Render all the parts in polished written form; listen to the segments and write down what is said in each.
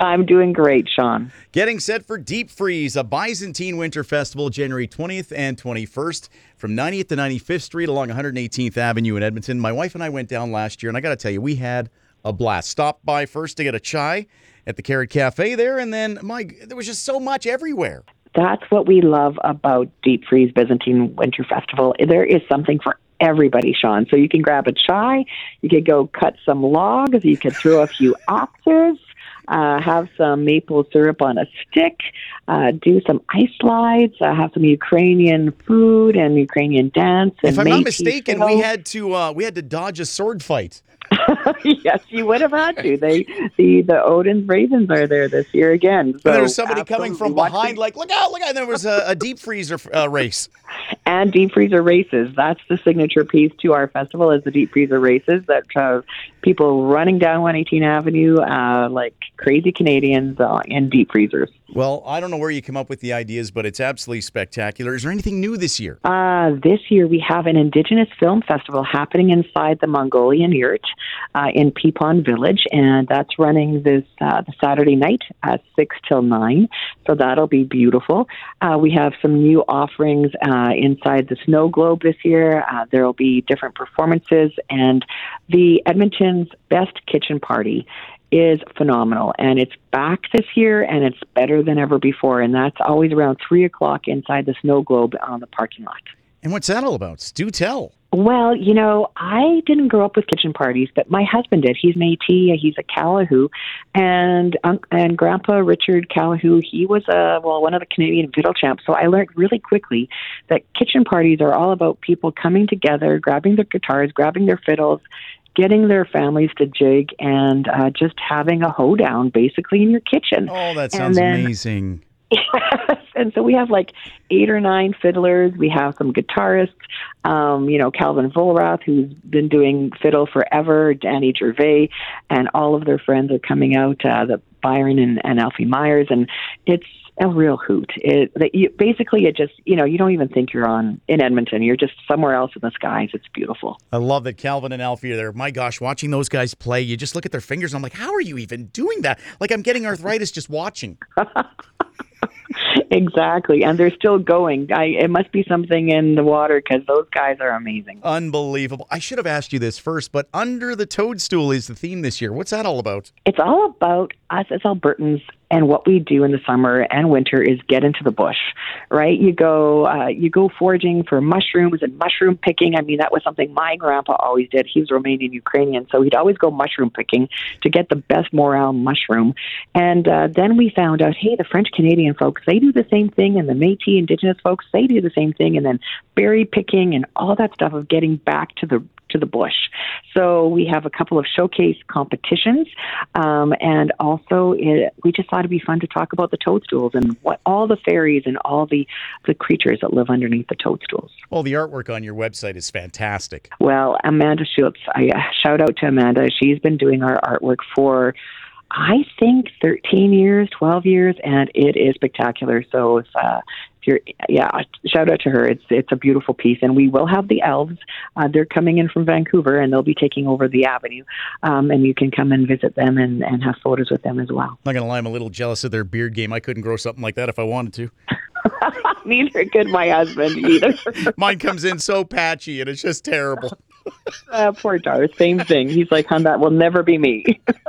I'm doing great, Sean. Getting set for Deep Freeze, a Byzantine Winter Festival, January 20th and 21st from 90th to 95th Street along 118th Avenue in Edmonton. My wife and I went down last year, and I got to tell you, we had a blast. Stopped by first to get a chai at the Carrot Cafe there, and then, there was just so much everywhere. That's what we love about Deep Freeze Byzantine Winter Festival. There is something for everybody, Sean. So you can grab a chai, you could go cut some logs, you could throw a few axes, have some maple syrup on a stick, do some ice slides, have some Ukrainian food and Ukrainian dance. And if I'm not Métis mistaken, fiddle. we had to dodge a sword fight. Yes, you would have had to. The Odin's Ravens are there this year again. So And there was somebody coming from behind, watching. like, look out. And there was a deep freezer race. And deep freezer races. That's the signature piece to our festival is the deep freezer races that have people running down 118 Avenue like crazy Canadians in deep freezers. Well, I don't know where you come up with the ideas, but it's absolutely spectacular. Is there anything new this year? This year we have an Indigenous Film Festival happening inside the Mongolian Yurt in Peapon Village, and that's running this the Saturday night at 6 till 9, so that'll be beautiful. We have some new offerings inside the Snow Globe this year. There will be different performances, and the Edmonton's Best Kitchen Party is phenomenal, and it's back this year, and it's better than ever before, and that's always around 3 o'clock inside the Snow Globe on the parking lot. And what's that all about? Do tell. Well, I didn't grow up with kitchen parties, but my husband did. He's Métis, he's a Callahoo, and Grandpa Richard Callahoo, he was one of the Canadian fiddle champs. So I learned really quickly that kitchen parties are all about people coming together, grabbing their guitars, grabbing their fiddles, getting their families to jig, and just having a hoedown basically in your kitchen. Oh, that sounds amazing. Yes, and so we have like 8 or 9 fiddlers. We have some guitarists, Calvin Volrath, who's been doing fiddle forever, Danny Gervais, and all of their friends are coming out, the Byron and Alfie Myers, and it's a real hoot. It just, you don't even think you're in Edmonton. You're just somewhere else in the skies. It's beautiful. I love that Calvin and Alfie are there. My gosh, watching those guys play, you just look at their fingers and I'm like, how are you even doing that? Like I'm getting arthritis just watching. Exactly, and they're still going. It must be something in the water because those guys are amazing. Unbelievable. I should have asked you this first, but Under the Toadstool is the theme this year. What's that all about? It's all about us as Albertans, and what we do in the summer and winter is get into the bush, right? You go foraging for mushrooms and mushroom picking. I mean, that was something my grandpa always did. He was Romanian Ukrainian, so he'd always go mushroom picking to get the best morale mushroom. And then we found out, hey, the French Canadian folks, they do the same thing, and the Métis Indigenous folks, they do the same thing, and then berry picking and all that stuff of getting back to the bush. So we have a couple of showcase competitions, and also we just thought it'd be fun to talk about the toadstools and what all the fairies and all the creatures that live underneath the toadstools. Well, the artwork on your website is fantastic. Well, Amanda Schultz, I shout out to Amanda. She's been doing our artwork for I think 13 years, 12 years, and it is spectacular. So if shout out to her. It's a beautiful piece, and we will have the elves. They're coming in from Vancouver, and they'll be taking over the avenue. And you can come and visit them and have photos with them as well. I'm not going to lie, I'm a little jealous of their beard game. I couldn't grow something like that if I wanted to. Neither could my husband either. Mine comes in so patchy, and it's just terrible. Poor Dar, same thing. He's like, hon, that will never be me.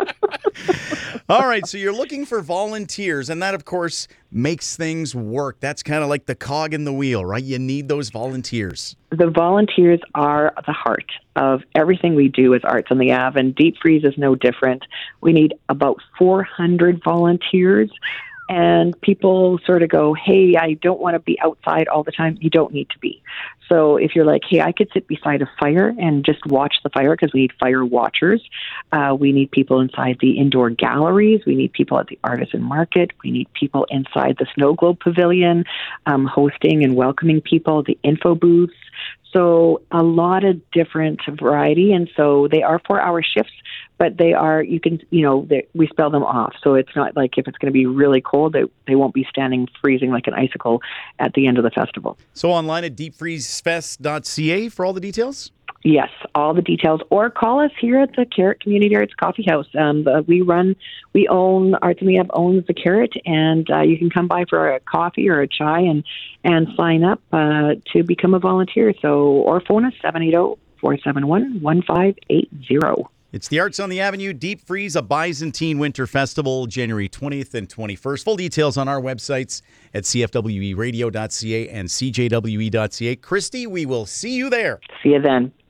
All right, so you're looking for volunteers, and that, of course, makes things work. That's kind of like the cog in the wheel, right? You need those volunteers. The volunteers are the heart of everything we do as Arts on the Ave, and Deep Freeze is no different. We need about 400 volunteers. And people sort of go, hey, I don't want to be outside all the time. You don't need to be. So if you're like, hey, I could sit beside a fire and just watch the fire because we need fire watchers. We need people inside the indoor galleries. We need people at the artisan market. We need people inside the Snow Globe Pavilion, hosting and welcoming people, the info booths. So a lot of different variety. And so they are 4-hour shifts, but they are, we spell them off. So it's not like if it's going to be really cold, they won't be standing freezing like an icicle at the end of the festival. So online at deepfreezefest.ca for all the details? Yes, all the details. Or call us here at the Carrot Community Arts Coffee House. We own Arts in the Ave owns the Carrot, and you can come by for a coffee or a chai and sign up to become a volunteer. So, or phone us 780-471-1580. It's the Arts on the Avenue Deep Freeze, a Byzantine Winter Festival, January 20th and 21st. Full details on our websites at cfweradio.ca and cjwe.ca. Christy, we will see you there. See you then.